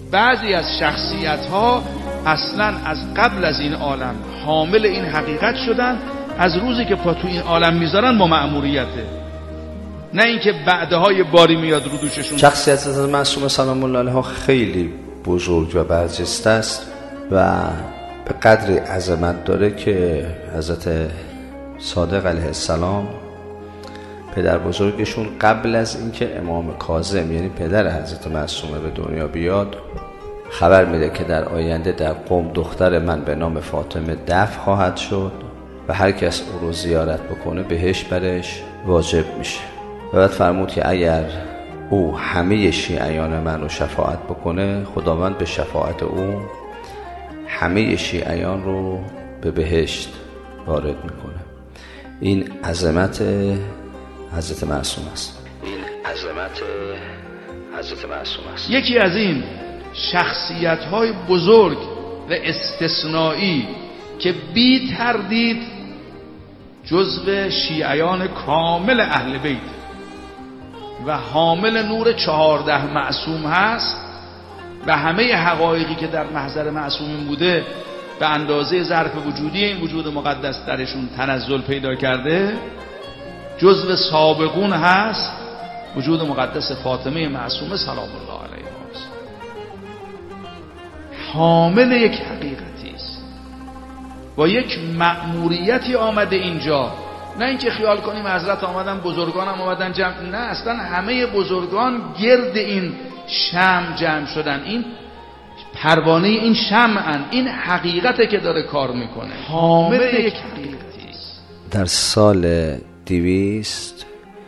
بعضی از شخصیت‌ها اصلا از قبل از این عالم حامل این حقیقت شدن، از روزی که پا تو این عالم میذارن با مأموریته، نه اینکه بعدهای باری میاد رو دوششون. شخصیت حضرت معصومه سلام الله علیها خیلی بزرگ و برجسته است و به قدری عظمت داره که حضرت صادق علیه السلام پدر بزرگشون قبل از اینکه امام کاظم یعنی پدر حضرت معصومه به دنیا بیاد خبر میده که در آینده در قم دختر من به نام فاطمه دفن خواهد شد و هر کس او رو زیارت بکنه بهش برش واجب میشه. و بعد فرمود که اگر او همه شیعیان من رو شفاعت بکنه، خداوند به شفاعت او همه شیعیان رو به بهشت وارد میکنه. این عظمت حضرت معصوم است. یکی از این شخصیت‌های بزرگ و استثنایی که بی تردید جزو شیعیان کامل اهل بیت و حامل نور 14 معصوم هست و همه حقایقی که در محضر معصومین بوده به اندازه ظرف وجودی این وجود مقدس درشون تنزل پیدا کرده، جزو سابقون هست وجود مقدس فاطمه معصومه سلام الله علیها است. حامل یک حقیقتی است با یک مأموریتی آمده اینجا، نه اینکه خیال کنیم حضرت آمدن بزرگان هم آمدن جمع، نه، اصلا همه بزرگان گرد این شمع جمع شدن، این پروانه این شمعن، این حقیقته که داره کار میکنه، حامل یک حقیقتی است. در سال 200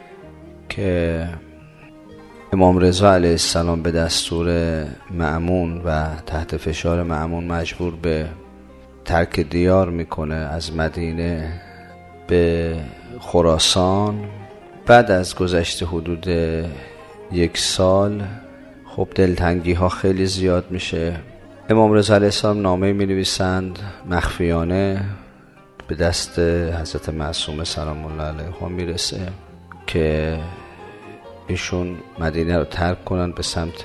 که امام رضا علیه السلام به دستور مأمون و تحت فشار مأمون مجبور به ترک دیار میکنه از مدینه به خراسان، بعد از گذشت حدود 1 سال خب دلتنگی ها خیلی زیاد میشه. امام رضا علیه السلام نامه می نویسند مخفیانه به دست حضرت معصومه سلام الله علیها میرسه که ایشون مدینه رو ترک کنن به سمت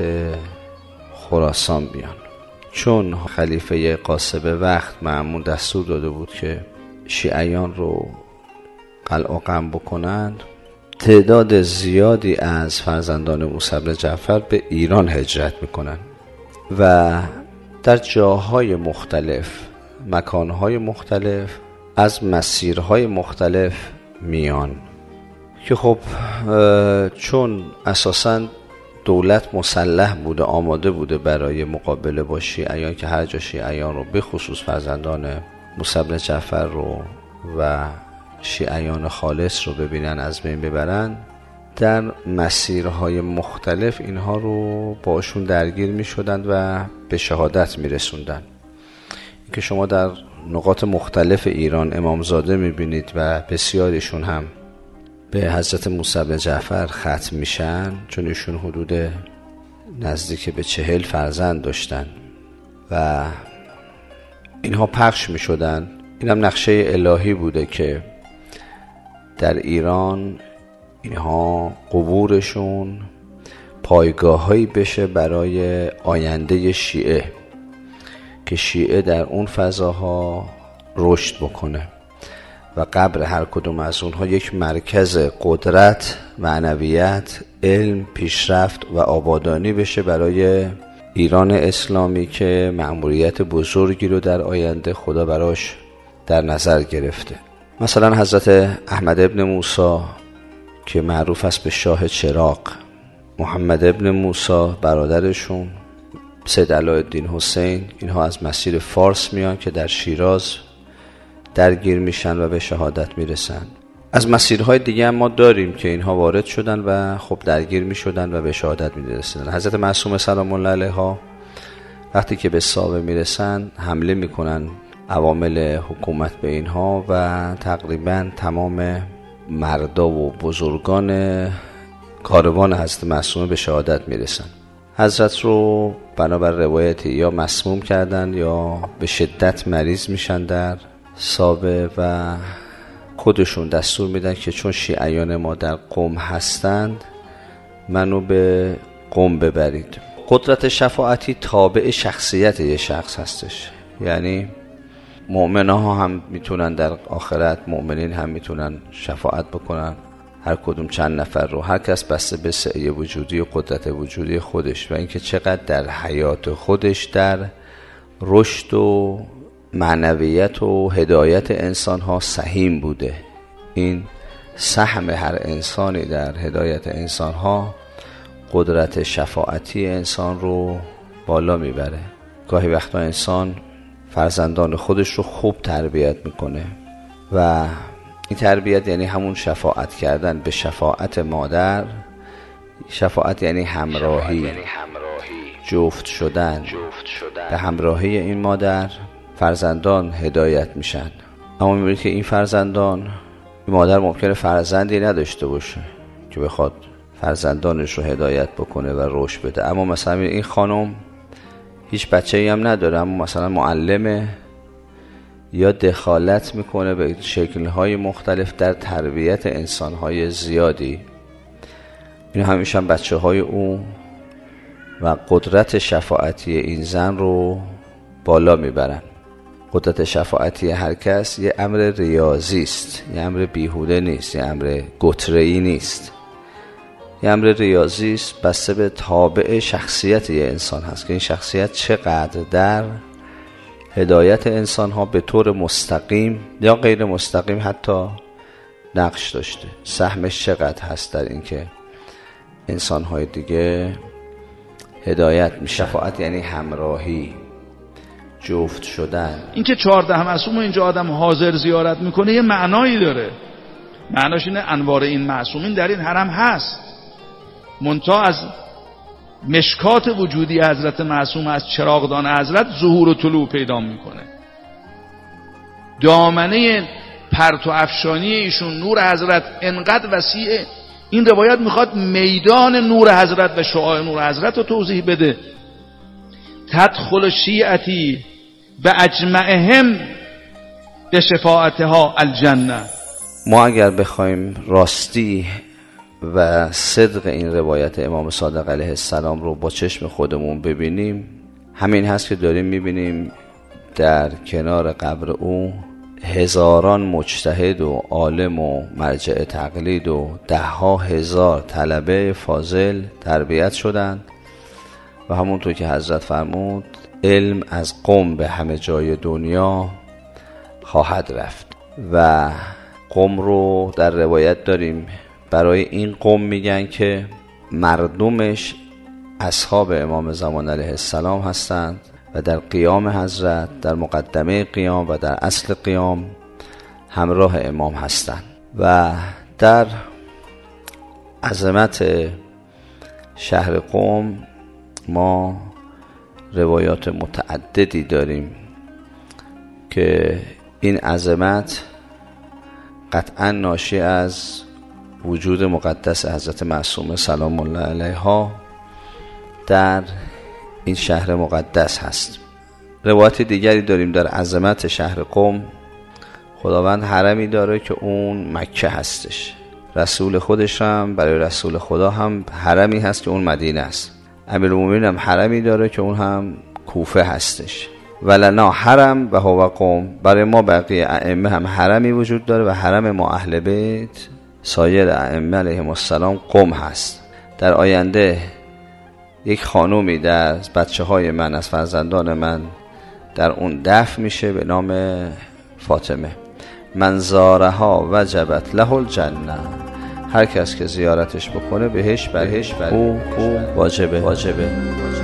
خراسان بیان، چون خلیفه قاسب وقت مأمون دستور داده بود که شیعیان رو قلع و قم بکنند. تعداد زیادی از فرزندان موسی بن جعفر به ایران هجرت میکنن و در جاهای مختلف، مکانهای مختلف، از مسیرهای مختلف میان که خب چون اساساً دولت مسلح بوده، آماده بوده برای مقابله با شیعیان که هر جا شیعیان رو به خصوص فرزندان موسی بن جعفر رو و شیعیان خالص رو ببینن از بین ببرن، در مسیرهای مختلف اینها رو باشون درگیر می شدند و به شهادت می رسوندن که شما در نقاط مختلف ایران امامزاده می بینید و بسیاریشون هم به حضرت موسی بن جعفر ختم میشن، چون ایشون حدود نزدیک به 40 فرزند داشتن و اینها پخش می شدن. این هم نقشه الهی بوده که در ایران اینها قبورشون پایگاهایی بشه برای آینده شیعه که شیعه در اون فضاها رشد بکنه و قبر هر کدوم از اونها یک مرکز قدرت، معنویت، علم، پیشرفت و آبادانی بشه برای ایران اسلامی که مأموریت بزرگی رو در آینده خدا براش در نظر گرفته. مثلا حضرت احمد ابن موسی که معروف است به شاه چراغ، محمد ابن موسی برادرشون، سید علاءالدین حسین، اینها از مسیر فارس میان که در شیراز درگیر میشن و به شهادت میرسن. از مسیرهای دیگه هم ما داریم که اینها وارد شدن و خب درگیر میشدن و به شهادت میرسن. حضرت معصومه سلام الله علیها وقتی که به صحابه میرسن حمله میکنن عوامل حکومت به اینها و تقریبا تمام مردا و بزرگان کاروان حضرت معصومه به شهادت میرسن. حضرت رو بنابر روایتی یا مسموم کردن یا به شدت مریض میشن در سابه و خودشون دستور میدن که چون شیعیان ما در قم هستند منو به قم ببرید. قدرت شفاعتی تابع شخصیت یه شخص هستش. یعنی مؤمنان ها هم میتونن در آخرت، مؤمنین هم میتونن شفاعت بکنن، هر کدوم چند نفر رو، هر کس بسته به سعی وجودی و قدرت وجودی خودش و اینکه چقدر در حیات خودش در رشد و معنویت و هدایت انسان ها سهیم بوده. این سهم هر انسانی در هدایت انسان ها قدرت شفاعتی انسان رو بالا میبره. گاهی وقتا انسان فرزندان خودش رو خوب تربیت میکنه و این تربیت یعنی همون شفاعت کردن به شفاعت مادر. شفاعت یعنی همراهی، جفت شدن. به همراهی این مادر فرزندان هدایت میشن. اما میبینید که این فرزندان، این مادر ممکنه فرزندی نداشته باشه که بخواد فرزندانش رو هدایت بکنه و رشد بده. اما مثلا این خانم هیچ بچه‌ای هم نداره، اما مثلا معلمه یا دخالت میکنه به شکل‌های مختلف در تربیت انسان‌های زیادی. این همیشه هم بچه‌های او و قدرت شفاعتی این زن رو بالا میبرن. قدرت شفاعتی هر کس یه امر ریاضی است، یه امر بیهوده نیست، یه امر گتره‌ای نیست، یه امر ریاضی است بسته به تابع شخصیت یه انسان هست که این شخصیت چقدر در هدایت انسان ها به طور مستقیم یا غیر مستقیم حتی نقش داشته، سهمش چقدر هست در اینکه انسان های دیگه هدایت میشه. شفاعت یعنی همراهی، جفت شدن. اینکه 14 معصوم اینجا آدم حاضر زیارت میکنه یه معنایی داره. معناش اینه انوار این معصومین در این حرم هست، منتها از مشکات وجودی حضرت معصوم، از چراغدان حضرت ظهور و طلوع پیدا میکنه. دامنه پرتو افشانی ایشون، نور حضرت انقدر وسیعه. این روایت میخواد میدان نور حضرت و شعاع نور حضرت رو توضیح بده. تدخل شیعتی به اجمعهم به شفاعتها الجنه. ما اگر بخوایم راستی و صدق این روایت امام صادق علیه السلام رو با چشم خودمون ببینیم، همین هست که داریم میبینیم در کنار قبر او هزاران مجتهد و عالم و مرجع تقلید و 10,000 طلبه فاضل تربیت شدند و همونطور که حضرت فرمود علم از قم به همه جای دنیا خواهد رفت. و قم رو در روایت داریم برای این قوم میگن که مردمش اصحاب امام زمان علیه السلام هستند و در قیام حضرت، در مقدمه قیام و در اصل قیام همراه امام هستند. و در عظمت شهر قم ما روایات متعددی داریم که این عظمت قطعا ناشی از وجود مقدس حضرت معصومه سلام الله علیها در این شهر مقدس هست. روایت دیگری داریم در عظمت شهر قم. خداوند حرمی داره که اون مکه هستش، رسول خودش هم برای رسول خدا هم حرمی هست که اون مدینه است، امیرالمومنین هم حرمی داره که اون هم کوفه هستش. ولنا حرم و هو قم، برای ما بقیه ائمه هم حرمی وجود داره و حرم ما اهل بیت سایر ائمه علیهم السلام قم هست. در آینده یک خانومی در بچه های من از فرزندان من در اون دفن میشه به نام فاطمه. من زارها وجبت له الجنه، هر کس که زیارتش بکنه بهش او واجبه.